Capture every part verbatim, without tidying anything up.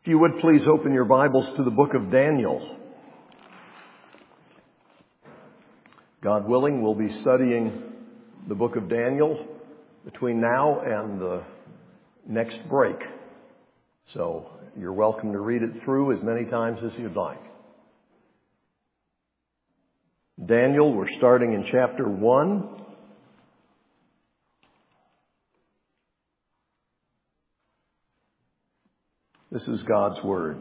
If you would please open your Bibles to the book of Daniel. God willing, we'll be studying the book of Daniel between now and the next break. So you're welcome to read it through as many times as you'd like. Daniel, we're starting in chapter one. This is God's Word.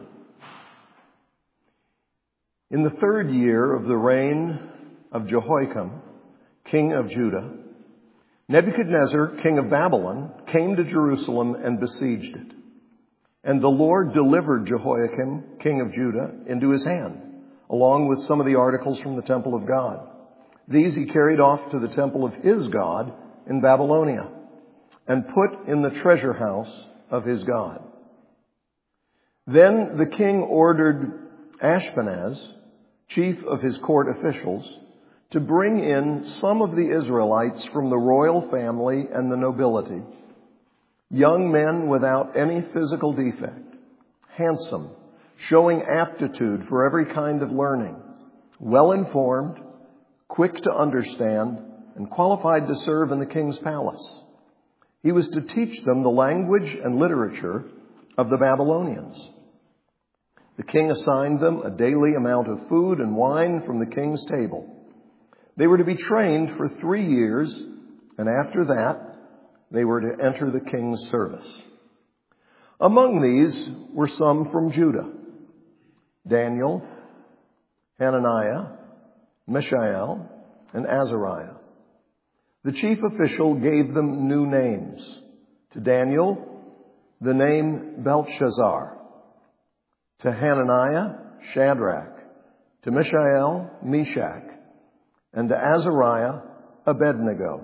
In the third year of the reign of Jehoiakim, king of Judah, Nebuchadnezzar, king of Babylon, came to Jerusalem and besieged it. And the Lord delivered Jehoiakim, king of Judah, into his hand, along with some of the articles from the temple of God. These he carried off to the temple of his God in Babylonia and put in the treasure house of his God. Then the king ordered Ashpenaz, chief of his court officials, to bring in some of the Israelites from the royal family and the nobility, young men without any physical defect, handsome, showing aptitude for every kind of learning, well-informed, quick to understand, and qualified to serve in the king's palace. He was to teach them the language and literature of the Babylonians. The king assigned them a daily amount of food and wine from the king's table. They were to be trained for three years, and after that, they were to enter the king's service. Among these were some from Judah: Daniel, Hananiah, Mishael, and Azariah. The chief official gave them new names. To Daniel, the name Belteshazzar. To Hananiah, Shadrach. To Mishael, Meshach. And to Azariah, Abednego.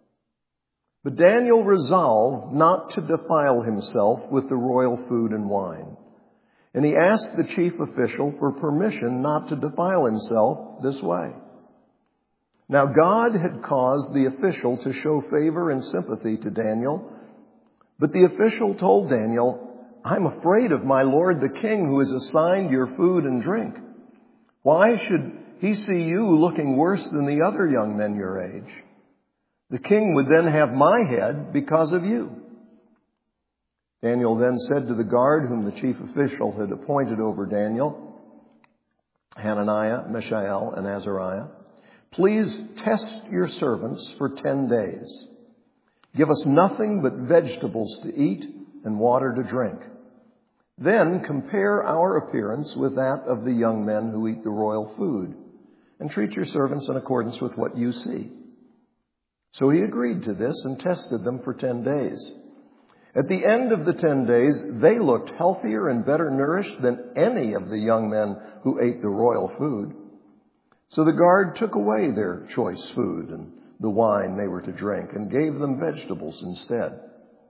But Daniel resolved not to defile himself with the royal food and wine. And he asked the chief official for permission not to defile himself this way. Now God had caused the official to show favor and sympathy to Daniel. But the official told Daniel, "I'm afraid of my lord the king, who has assigned your food and drink. Why should he see you looking worse than the other young men your age? The king would then have my head because of you." Daniel then said to the guard whom the chief official had appointed over Daniel, Hananiah, Mishael, and Azariah, "Please test your servants for ten days. Give us nothing but vegetables to eat and water to drink. Then compare our appearance with that of the young men who eat the royal food, and treat your servants in accordance with what you see." So he agreed to this and tested them for ten days. At the end of the ten days, they looked healthier and better nourished than any of the young men who ate the royal food. So the guard took away their choice food and the wine they were to drink and gave them vegetables instead.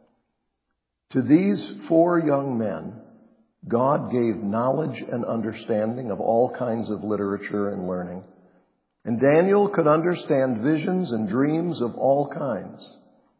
To these four young men, God gave knowledge and understanding of all kinds of literature and learning. And Daniel could understand visions and dreams of all kinds.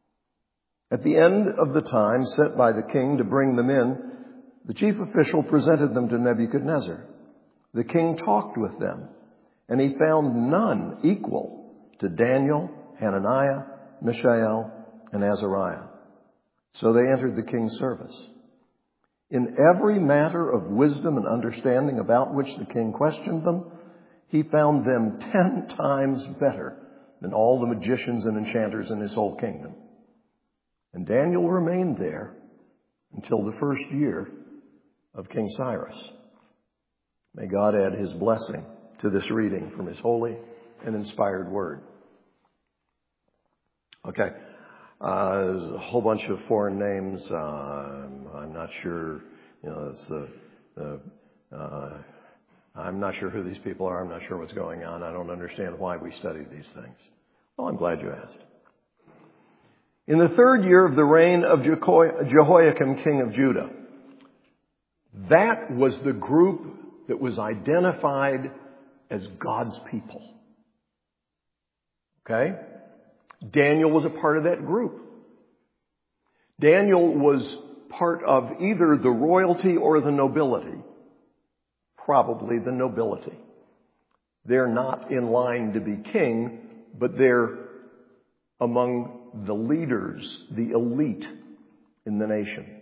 At the end of the time set by the king to bring them in, the chief official presented them to Nebuchadnezzar. The king talked with them, and he found none equal to Daniel, Hananiah, Mishael, and Azariah. So they entered the king's service. In every matter of wisdom and understanding about which the king questioned them, he found them ten times better than all the magicians and enchanters in his whole kingdom. And Daniel remained there until the first year of King Cyrus. May God add his blessing to this reading from his holy and inspired word. Okay. Uh, there's a whole bunch of foreign names. Uh, I'm, I'm not sure, you know, it's the, the uh, I'm not sure who these people are. I'm not sure what's going on. I don't understand why we study these things. Well, I'm glad you asked. In the third year of the reign of Jehoiakim, king of Judah, that was the group that was identified as God's people. Okay? Daniel was a part of that group. Daniel was part of either the royalty or the nobility. Probably the nobility. They're not in line to be king, but they're among the leaders, the elite in the nation.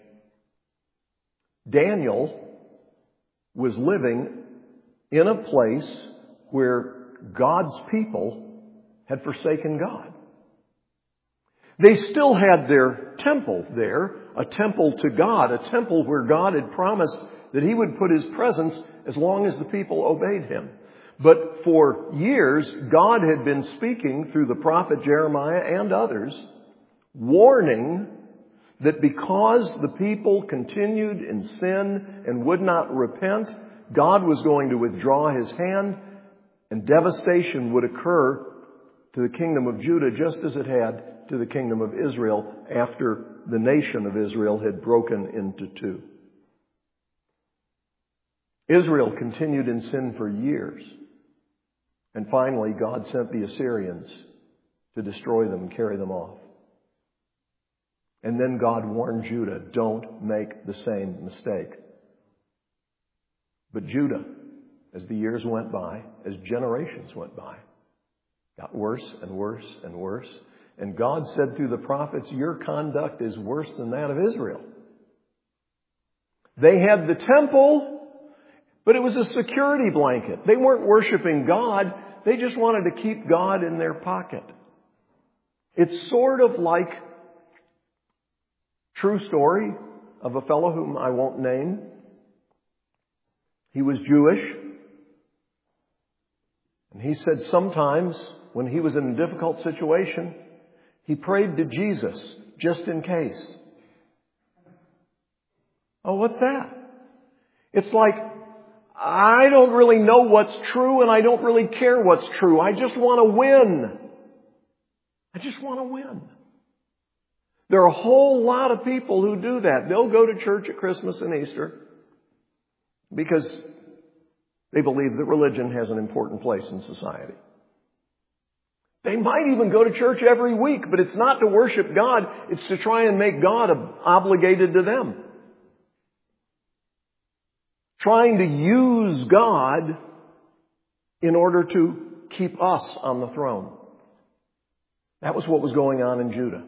Daniel was living in a place where God's people had forsaken God. They still had their temple there, a temple to God, a temple where God had promised that He would put His presence as long as the people obeyed Him. But for years, God had been speaking through the prophet Jeremiah and others, warning that because the people continued in sin and would not repent, God was going to withdraw His hand and devastation would occur to the kingdom of Judah just as it had to the kingdom of Israel after the nation of Israel had broken into two. Israel continued in sin for years. And finally, God sent the Assyrians to destroy them and carry them off. And then God warned Judah, don't make the same mistake. But Judah, as the years went by, as generations went by, got worse and worse and worse. And God said through the prophets, your conduct is worse than that of Israel. They had the temple, but it was a security blanket. They weren't worshiping God. They just wanted to keep God in their pocket. It's sort of like, true story of a fellow whom I won't name. He was Jewish. And he said sometimes when he was in a difficult situation, he prayed to Jesus just in case. Oh, what's that? It's like, I don't really know what's true and I don't really care what's true. I just want to win. I just want to win. There are a whole lot of people who do that. They'll go to church at Christmas and Easter because they believe that religion has an important place in society. They might even go to church every week, but it's not to worship God. It's to try and make God obligated to them. Trying to use God in order to keep us on the throne. That was what was going on in Judah.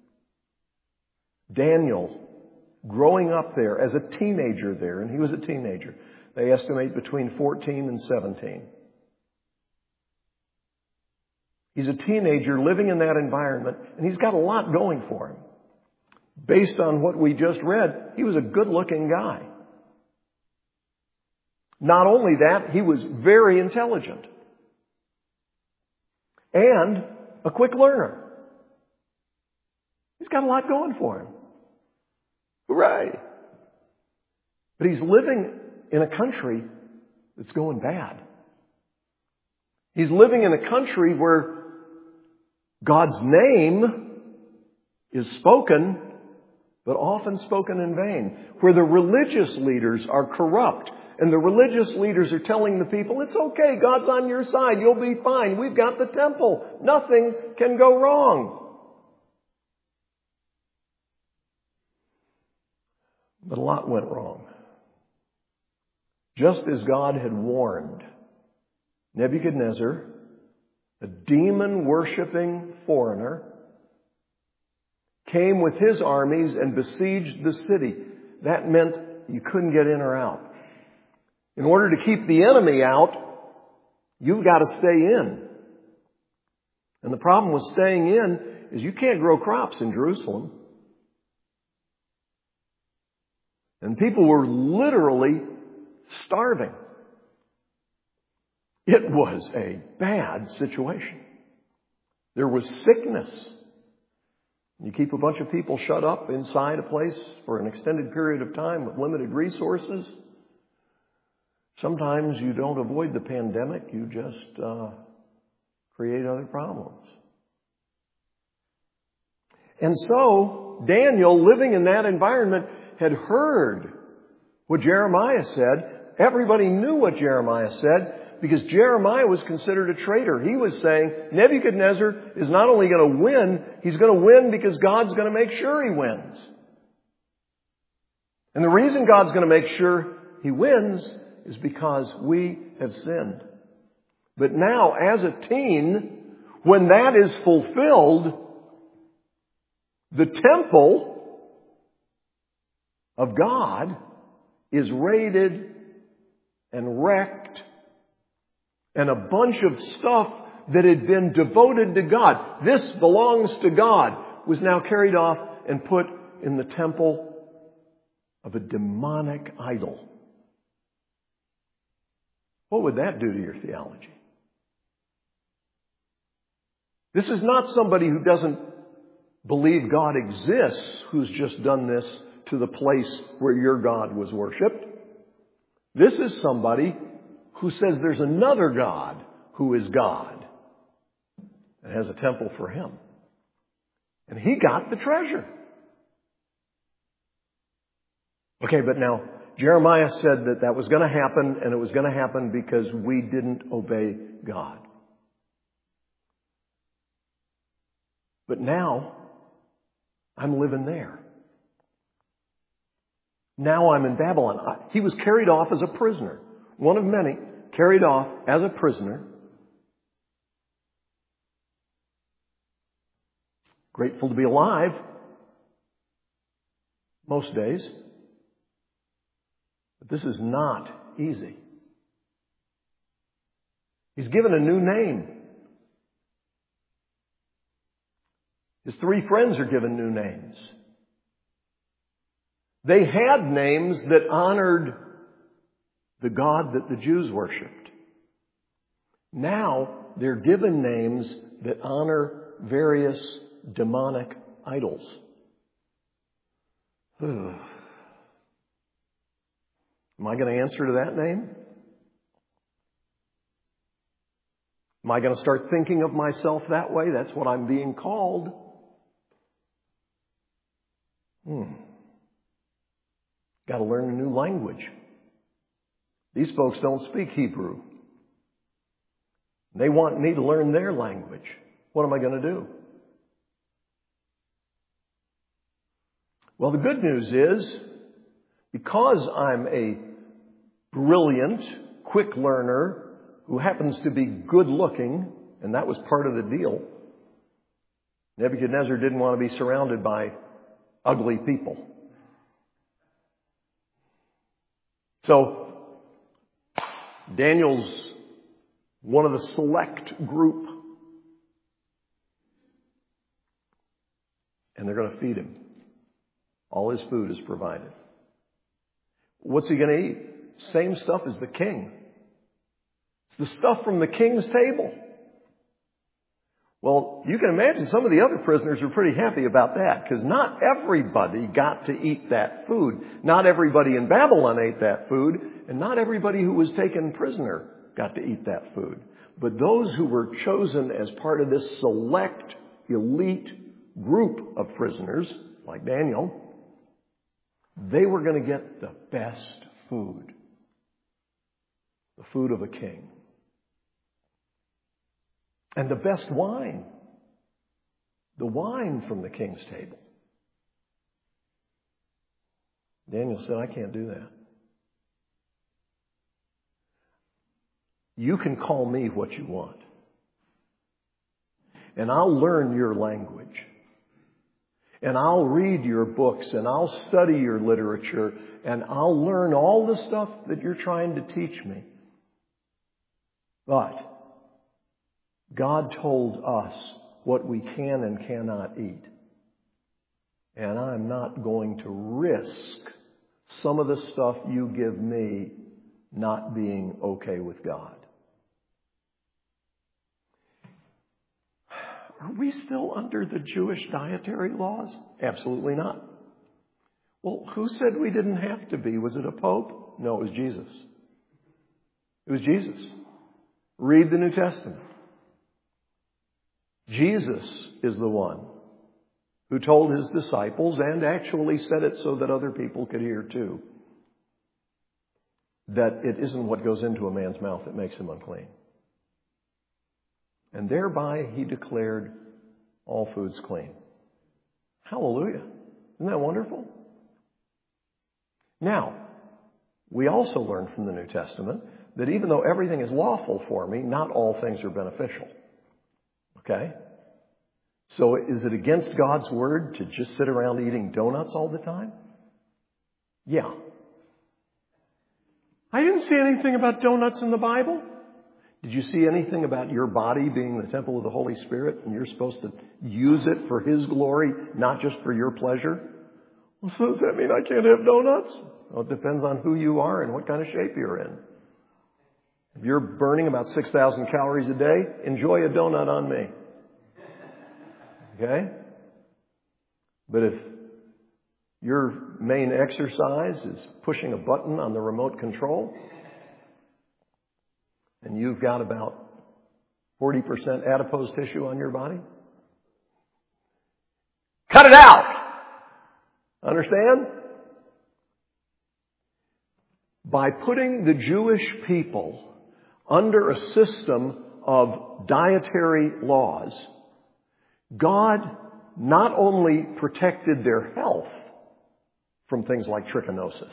Daniel, growing up there as a teenager there, and he was a teenager, they estimate between fourteen and seventeen. He's a teenager living in that environment, and he's got a lot going for him. Based on what we just read, he was a good-looking guy. Not only that, he was very intelligent. And a quick learner. He's got a lot going for him. Hooray! But he's living in a country that's going bad. He's living in a country where God's name is spoken, but often spoken in vain. Where the religious leaders are corrupt. And the religious leaders are telling the people, it's okay, God's on your side, you'll be fine, we've got the temple, nothing can go wrong. But a lot went wrong. Just as God had warned, Nebuchadnezzar, a demon-worshipping foreigner, came with his armies and besieged the city. That meant you couldn't get in or out. In order to keep the enemy out, you've got to stay in. And the problem with staying in is you can't grow crops in Jerusalem. And people were literally starving. It was a bad situation. There was sickness. You keep a bunch of people shut up inside a place for an extended period of time with limited resources. Sometimes you don't avoid the pandemic, you just uh, create other problems. And so, Daniel, living in that environment, had heard what Jeremiah said. Everybody knew what Jeremiah said because Jeremiah was considered a traitor. He was saying, Nebuchadnezzar is not only going to win, he's going to win because God's going to make sure he wins. And the reason God's going to make sure He wins is because we have sinned. But now, as a teen, when that is fulfilled, the temple of God is raided and wrecked, and a bunch of stuff that had been devoted to God, this belongs to God, was now carried off and put in the temple of a demonic idol. What would that do to your theology? This is not somebody who doesn't believe God exists who's just done this to the place where your God was worshipped. This is somebody who says there's another God who is God and has a temple for Him. And he got the treasure. Okay, but now Jeremiah said that that was going to happen, and it was going to happen because we didn't obey God. But now I'm living there. Now I'm in Babylon. He was carried off as a prisoner. One of many, carried off as a prisoner. Grateful to be alive most days. But this is not easy. He's given a new name. His three friends are given new names. They had names that honored the God that the Jews worshipped. Now they're given names that honor various demonic idols. Ugh. Am I going to answer to that name? Am I going to start thinking of myself that way? That's what I'm being called. Hmm. Got to learn a new language. These folks don't speak Hebrew. They want me to learn their language. What am I going to do? Well, the good news is, because I'm a brilliant, quick learner who happens to be good looking, and that was part of the deal, Nebuchadnezzar didn't want to be surrounded by ugly people. So, Daniel's one of the select group. And they're going to feed him. All his food is provided. What's he going to eat? Same stuff as the king. It's the stuff from the king's table. Well, you can imagine some of the other prisoners are pretty happy about that, because not everybody got to eat that food. Not everybody in Babylon ate that food, and not everybody who was taken prisoner got to eat that food. But those who were chosen as part of this select, elite group of prisoners, like Daniel, they were going to get the best food. The food of a king. And the best wine. The wine from the king's table. Daniel said, I can't do that. You can call me what you want. And I'll learn your language. And I'll read your books, and I'll study your literature, and I'll learn all the stuff that you're trying to teach me. But God told us what we can and cannot eat. And I'm not going to risk some of the stuff you give me not being okay with God. Are we still under the Jewish dietary laws? Absolutely not. Well, who said we didn't have to be? Was it a pope? No, it was Jesus. It was Jesus. Read the New Testament. Jesus is the one who told his disciples, and actually said it so that other people could hear too, that it isn't what goes into a man's mouth that makes him unclean. And thereby he declared all foods clean. Hallelujah. Isn't that wonderful? Now, we also learn from the New Testament that even though everything is lawful for me, not all things are beneficial. Okay? So is it against God's word to just sit around eating donuts all the time? Yeah. I didn't see anything about donuts in the Bible. Did you see anything about your body being the temple of the Holy Spirit and you're supposed to use it for His glory, not just for your pleasure? Well, so does that mean I can't have donuts? Well, it depends on who you are and what kind of shape you're in. If you're burning about six thousand calories a day, enjoy a donut on me. Okay? But if your main exercise is pushing a button on the remote control, and you've got about forty percent adipose tissue on your body, cut it out! Understand? By putting the Jewish people under a system of dietary laws, God not only protected their health from things like trichinosis,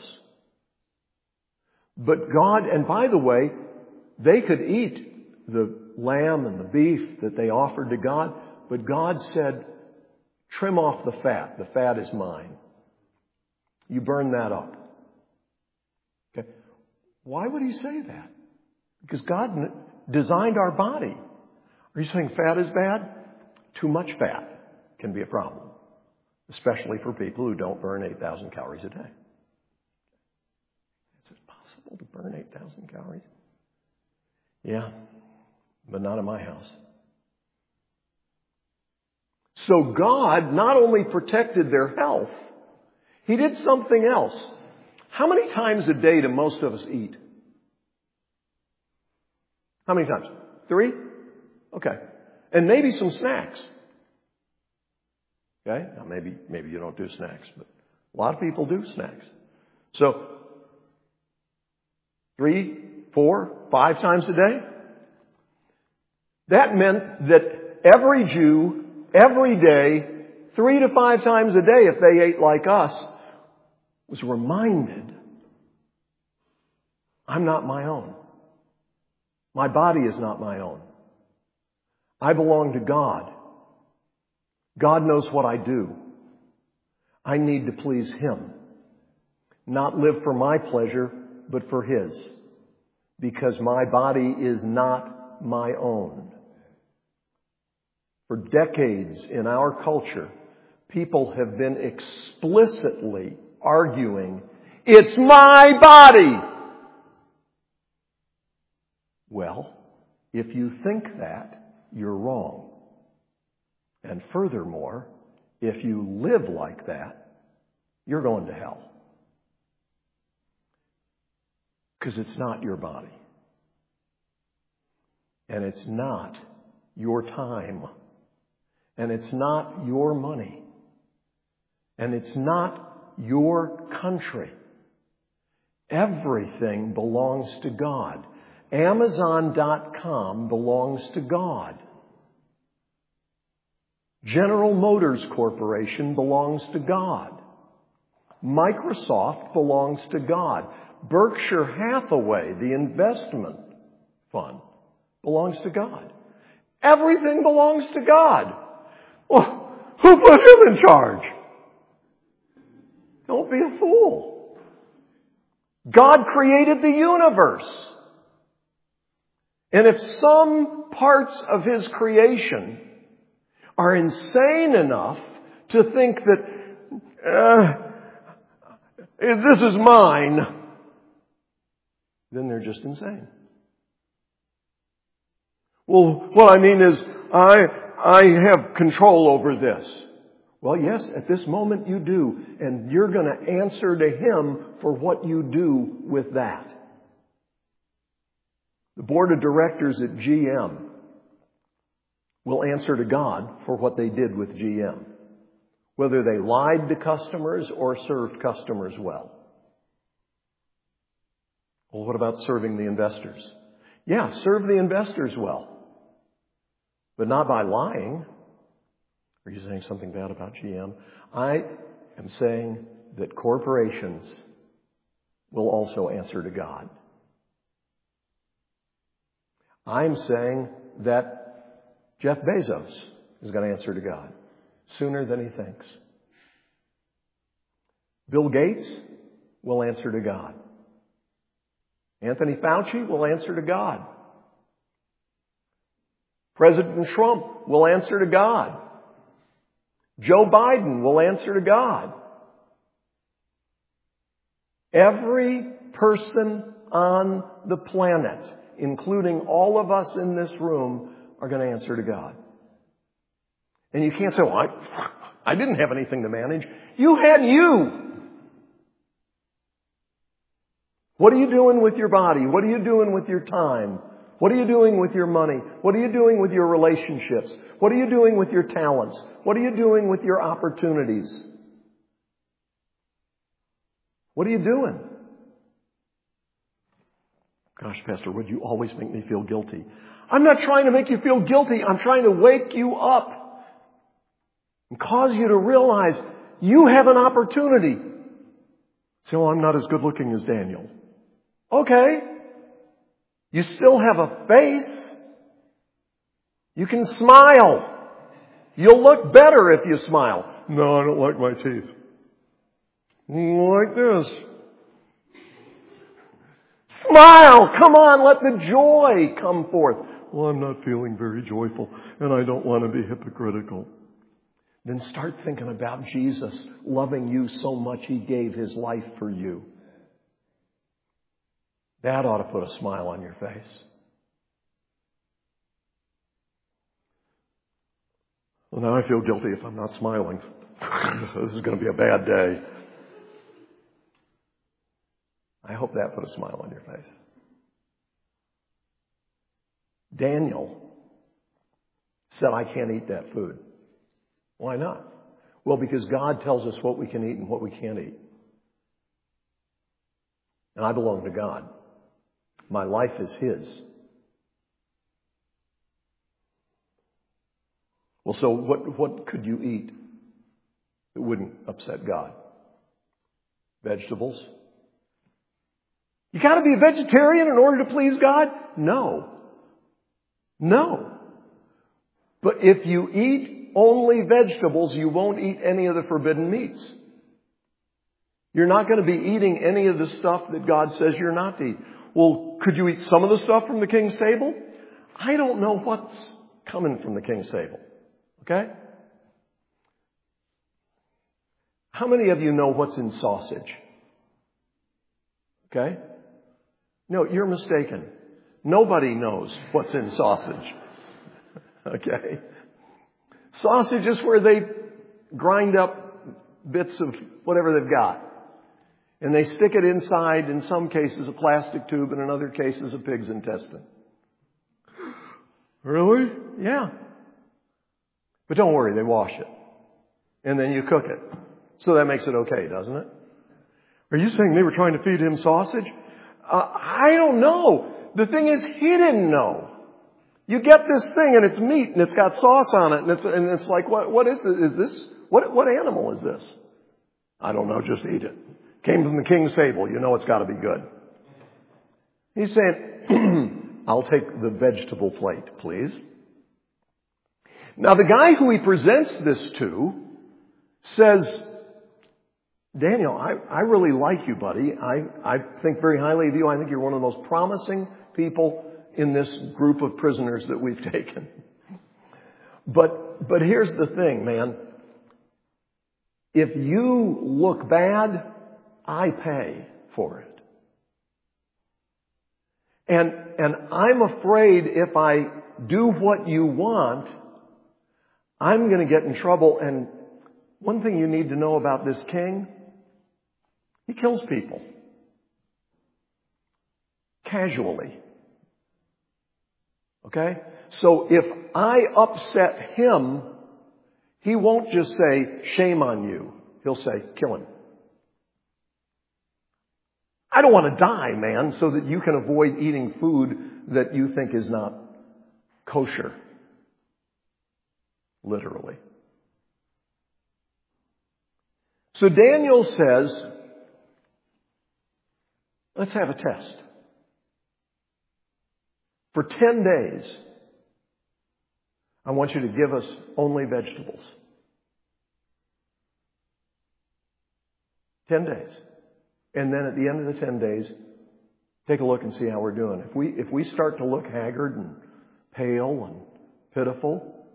but God, and by the way, they could eat the lamb and the beef that they offered to God, but God said, trim off the fat. The fat is mine. You burn that up. Okay. Why would He say that? Because God designed our body. Are you saying fat is bad? Too much fat can be a problem, especially for people who don't burn eight thousand calories a day. Is it possible to burn eight thousand calories? Yeah, but not in my house. So God not only protected their health, He did something else. How many times a day do most of us eat? How many times? Three? Okay. And maybe some snacks. Okay? Now maybe, maybe you don't do snacks, but a lot of people do snacks. So, three, four, five times a day? That meant that every Jew, every day, three to five times a day, if they ate like us, was reminded, I'm not my own. My body is not my own. I belong to God. God knows what I do. I need to please Him. Not live for my pleasure, but for His. Because my body is not my own. For decades in our culture, people have been explicitly arguing, it's my body! Well, if you think that, you're wrong. And furthermore, if you live like that, you're going to hell. Because it's not your body. And it's not your time. And it's not your money. And it's not your country. Everything belongs to God. Amazon dot com belongs to God. General Motors Corporation belongs to God. Microsoft belongs to God. Berkshire Hathaway, the investment fund, belongs to God. Everything belongs to God. Well, who put Him in charge? Don't be a fool. God created the universe. And if some parts of His creation are insane enough to think that uh, this is mine, then they're just insane. Well, what I mean is, I I have control over this. Well, yes, at this moment you do, and you're going to answer to Him for what you do with that. The board of directors at G M will answer to God for what they did with G M, whether they lied to customers or served customers well. Well, what about serving the investors? Yeah, serve the investors well, but not by lying. Are you saying something bad about G M? I am saying that corporations will also answer to God. I'm saying that Jeff Bezos is going to answer to God sooner than he thinks. Bill Gates will answer to God. Anthony Fauci will answer to God. President Trump will answer to God. Joe Biden will answer to God. Every person on the planet, including all of us in this room, are going to answer to God. And you can't say, well, I, I didn't have anything to manage. You had you. What are you doing with your body? What are you doing with your time? What are you doing with your money? What are you doing with your relationships? What are you doing with your talents? What are you doing with your opportunities? What are you doing? Gosh, Pastor, would you always make me feel guilty? I'm not trying to make you feel guilty. I'm trying to wake you up and cause you to realize you have an opportunity. Say, well, I'm not as good looking as Daniel. Okay. You still have a face. You can smile. You'll look better if you smile. No, I don't like my teeth. Like this. Smile! Come on, let the joy come forth. Well, I'm not feeling very joyful, and I don't want to be hypocritical. Then start thinking about Jesus loving you so much He gave His life for you. That ought to put a smile on your face. Well, now I feel guilty if I'm not smiling. This is going to be a bad day. I hope that put a smile on your face. Daniel said, I can't eat that food. Why not? Well, because God tells us what we can eat and what we can't eat. And I belong to God. My life is His. Well, so what, what could you eat that wouldn't upset God? Vegetables? You got to be a vegetarian in order to please God? No. No. But if you eat only vegetables, you won't eat any of the forbidden meats. You're not going to be eating any of the stuff that God says you're not to eat. Well, could you eat some of the stuff from the king's table? I don't know what's coming from the king's table. Okay? How many of you know what's in sausage? Okay? No, you're mistaken. Nobody knows what's in sausage. Okay? Sausage is where they grind up bits of whatever they've got. And they stick it inside, in some cases, a plastic tube, and in other cases, a pig's intestine. Really? Yeah. But don't worry, they wash it. And then you cook it. So that makes it okay, doesn't it? Are you saying they were trying to feed him sausage? Uh, I don't know. The thing is, he didn't know. You get this thing and it's meat and it's got sauce on it and it's, and it's like, what, what is it? Is this, what, what animal is this? I don't know, just eat it. Came from the king's table. You know it's got to be good. He's saying, I'll take the vegetable plate, please. Now the guy who he presents this to says, Daniel, I, I really like you, buddy. I, I think very highly of you. I think you're one of the most promising people in this group of prisoners that we've taken. But, but here's the thing, man. If you look bad, I pay for it. And, and I'm afraid if I do what you want, I'm going to get in trouble. And one thing you need to know about this king, he kills people. Casually. Okay? So if I upset him, he won't just say, shame on you. He'll say, kill him. I don't want to die, man, so that you can avoid eating food that you think is not kosher. Literally. So Daniel says, Let's have a test. For ten days, I want you to give us only vegetables. Ten days. And then at the end of the ten days, take a look and see how we're doing. If we, if we start to look haggard and pale and pitiful,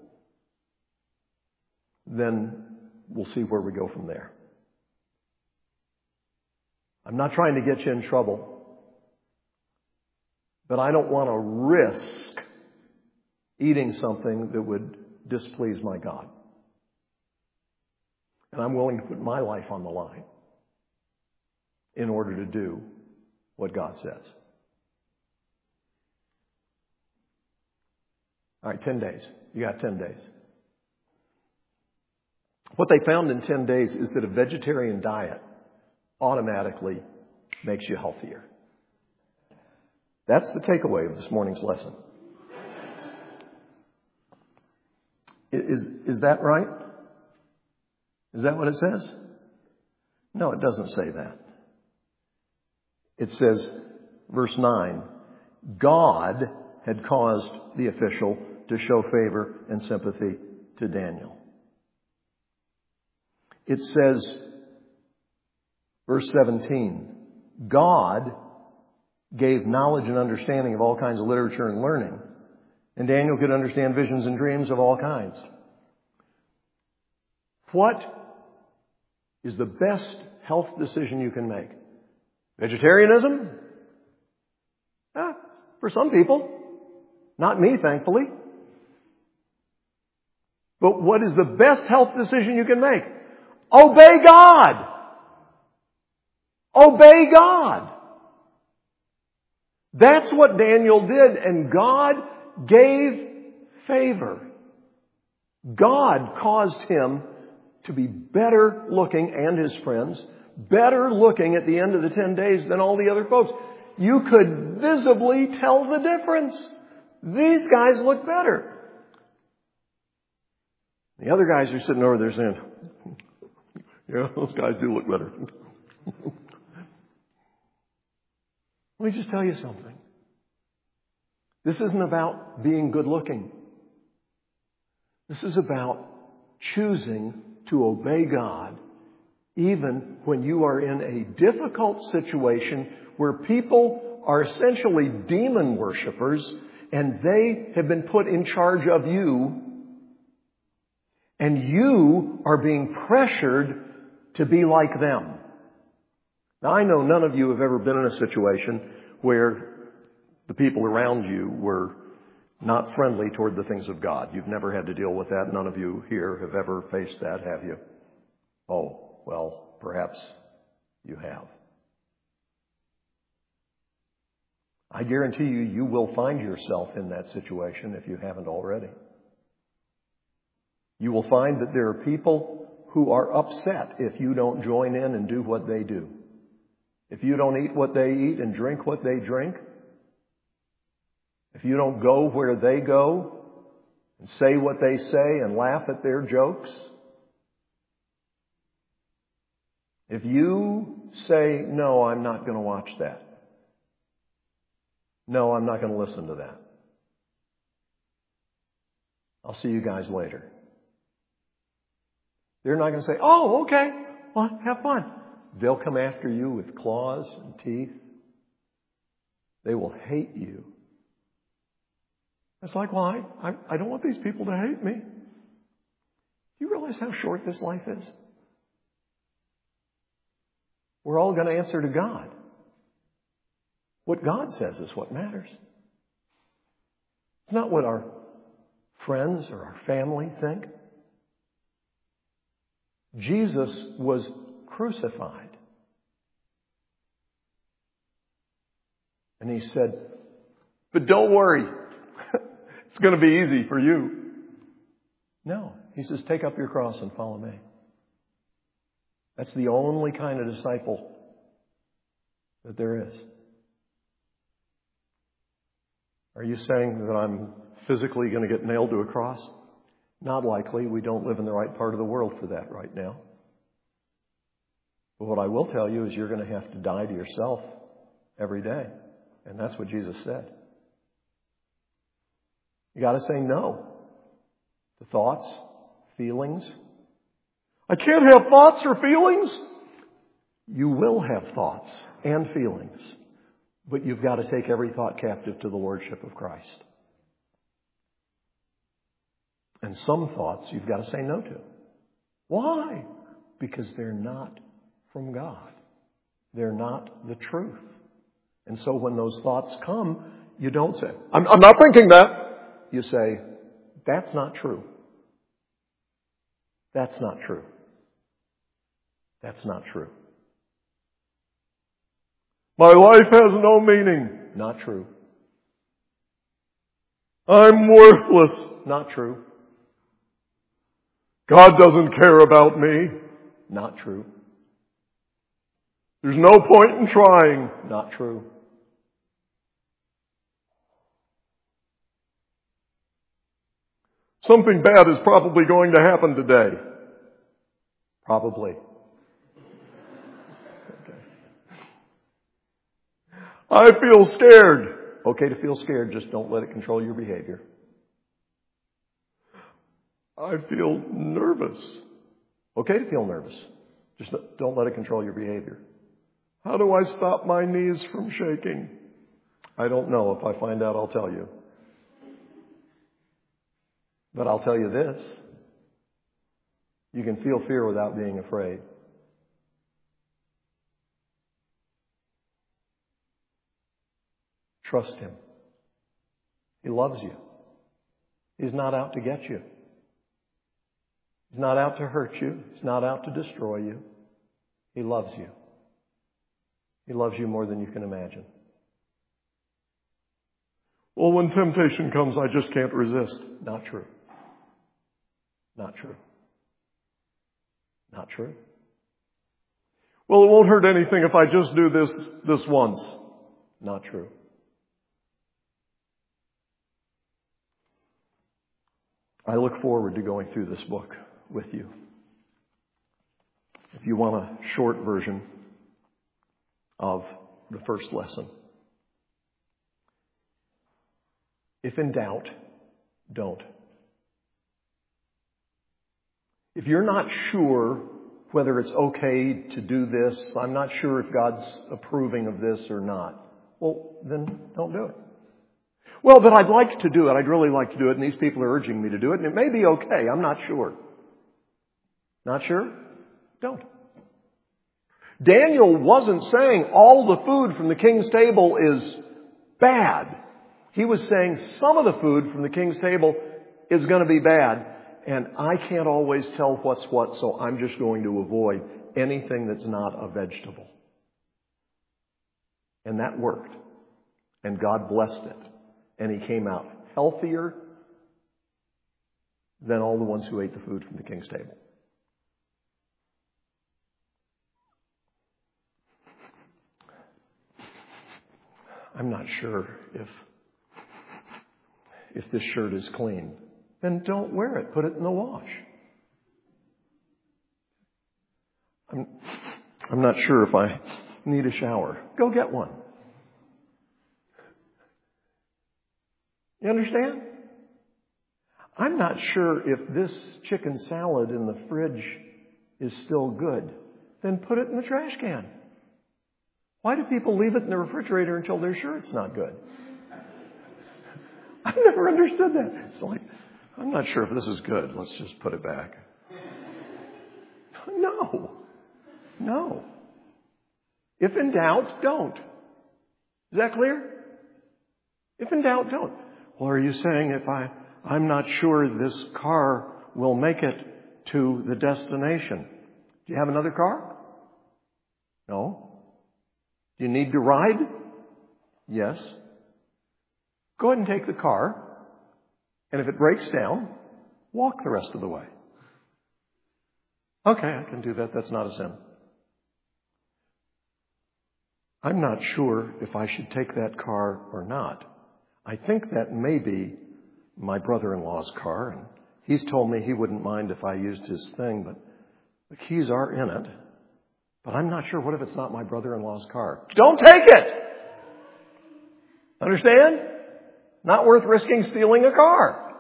then we'll see where we go from there. I'm not trying to get you in trouble, but I don't want to risk eating something that would displease my God. And I'm willing to put my life on the line in order to do what God says. All right, ten days. You got ten days. What they found in ten days is that a vegetarian diet automatically makes you healthier. That's the takeaway of this morning's lesson. Is, is that right? Is that what it says? No, it doesn't say that. It says, verse nine, God had caused the official to show favor and sympathy to Daniel. It says, verse seventeen, God gave knowledge and understanding of all kinds of literature and learning, and Daniel could understand visions and dreams of all kinds. What is the best health decision you can make? Vegetarianism? Ah, for some people. Not me, thankfully. But what is the best health decision you can make? Obey God! Obey God! That's what Daniel did, and God gave favor. God caused him to be better looking, and his friends, better looking at the end of the ten days than all the other folks. You could visibly tell the difference. These guys look better. The other guys are sitting over there saying, yeah, those guys do look better. Let me just tell you something. This isn't about being good looking. This is about choosing to obey God even when you are in a difficult situation where people are essentially demon worshipers and they have been put in charge of you, and you are being pressured to be like them. Now, I know none of you have ever been in a situation where the people around you were not friendly toward the things of God. You've never had to deal with that. None of you here have ever faced that, have you? Oh, well, perhaps you have. I guarantee you, you will find yourself in that situation if you haven't already. You will find that there are people who are upset if you don't join in and do what they do. If you don't eat what they eat and drink what they drink. If you don't go where they go and say what they say and laugh at their jokes. If you say, no, I'm not going to watch that. No, I'm not going to listen to that. I'll see you guys later. They're not going to say, oh, okay, well, have fun. They'll come after you with claws and teeth. They will hate you. It's like, well, I, I, I don't want these people to hate me. Do you realize how short this life is? We're all going to answer to God. What God says is what matters. It's not what our friends or our family think. Jesus was crucified. And he said, but don't worry. It's going to be easy for you. No. He says, take up your cross and follow me. That's the only kind of disciple that there is. Are you saying that I'm physically going to get nailed to a cross? Not likely. We don't live in the right part of the world for that right now. But what I will tell you is you're going to have to die to yourself every day. And that's what Jesus said. You got to say no to thoughts, feelings. I can't have thoughts or feelings. You will have thoughts and feelings, but you've got to take every thought captive to the Lordship of Christ. And some thoughts you've got to say no to. Why? Because they're not from God. They're not the truth. And so when those thoughts come, you don't say, I'm, I'm not thinking that. You say, that's not true. That's not true. That's not true. My life has no meaning. Not true. I'm worthless. Not true. God doesn't care about me. Not true. There's no point in trying. Not true. Something bad is probably going to happen today. Probably. Okay. I feel scared. Okay to feel scared, just don't let it control your behavior. I feel nervous. Okay to feel nervous. Just don't let it control your behavior. How do I stop my knees from shaking? I don't know. If I find out, I'll tell you. But I'll tell you this. You can feel fear without being afraid. Trust Him. He loves you. He's not out to get you. He's not out to hurt you. He's not out to destroy you. He loves you. He loves you more than you can imagine. Well, when temptation comes, I just can't resist. Not true. Not true. Not true. Well, it won't hurt anything if I just do this, this once. Not true. I look forward to going through this book with you. If you want a short version of the first lesson. If in doubt, don't. If you're not sure whether it's okay to do this, I'm not sure if God's approving of this or not, well, then don't do it. Well, but I'd like to do it. I'd really like to do it, and these people are urging me to do it, and it may be okay. I'm not sure. Not sure? Don't. Daniel wasn't saying all the food from the king's table is bad. He was saying some of the food from the king's table is going to be bad, and I can't always tell what's what, so I'm just going to avoid anything that's not a vegetable. And that worked. And God blessed it. And he came out healthier than all the ones who ate the food from the king's table. I'm not sure if if this shirt is clean. Then don't wear it. Put it in the wash. I'm, I'm not sure if I need a shower. Go get one. You understand? I'm not sure if this chicken salad in the fridge is still good. Then put it in the trash can. Why do people leave it in the refrigerator until they're sure it's not good? I've never understood that. It's like, I'm not sure if this is good. Let's just put it back. No. No. If in doubt, don't. Is that clear? If in doubt, don't. Well, are you saying if I, I'm not sure this car will make it to the destination? Do you have another car? No. Do you need to ride? Yes. Go ahead and take the car. And if it breaks down, walk the rest of the way. Okay, I can do that. That's not a sin. I'm not sure if I should take that car or not. I think that may be my brother-in-law's car, and he's told me he wouldn't mind if I used his thing, but the keys are in it. But I'm not sure. What if it's not my brother-in-law's car? Don't take it! Understand? Not worth risking stealing a car.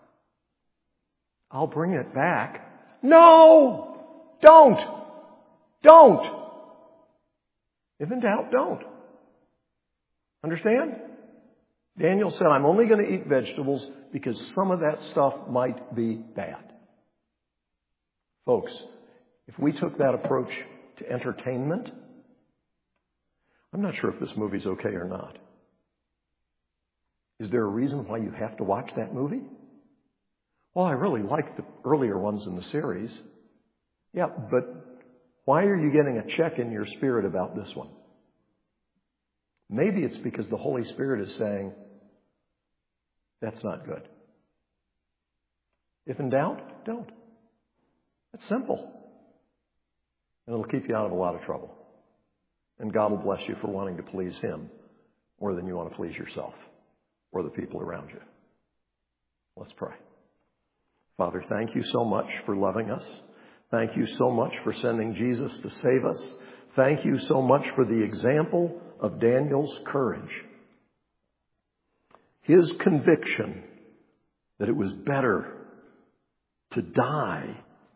I'll bring it back. No! Don't! Don't! If in doubt, don't. Understand? Daniel said, I'm only going to eat vegetables because some of that stuff might be bad. Folks, if we took that approach to entertainment, I'm not sure if this movie's okay or not. Is there a reason why you have to watch that movie? Well, I really like the earlier ones in the series. Yeah, but why are you getting a check in your spirit about this one? Maybe it's because the Holy Spirit is saying, that's not good. If in doubt, don't. It's simple. And it'll keep you out of a lot of trouble. And God will bless you for wanting to please Him more than you want to please yourself or the people around you. Let's pray. Father, thank you so much for loving us. Thank you so much for sending Jesus to save us. Thank you so much for the example of Daniel's courage. His conviction that it was better to die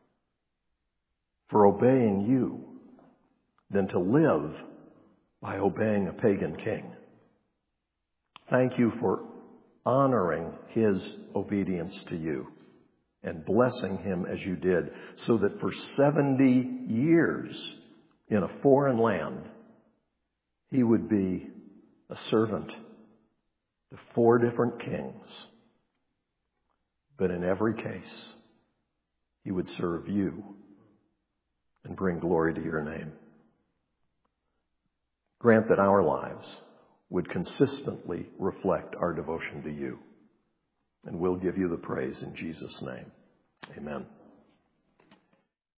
for obeying you than to live by obeying a pagan king. Thank you for honoring his obedience to you and blessing him as you did, so that for seventy years in a foreign land, he would be a servant to four different kings. But in every case, he would serve you and bring glory to your name. Grant that our lives would consistently reflect our devotion to you. And we'll give you the praise in Jesus' name. Amen.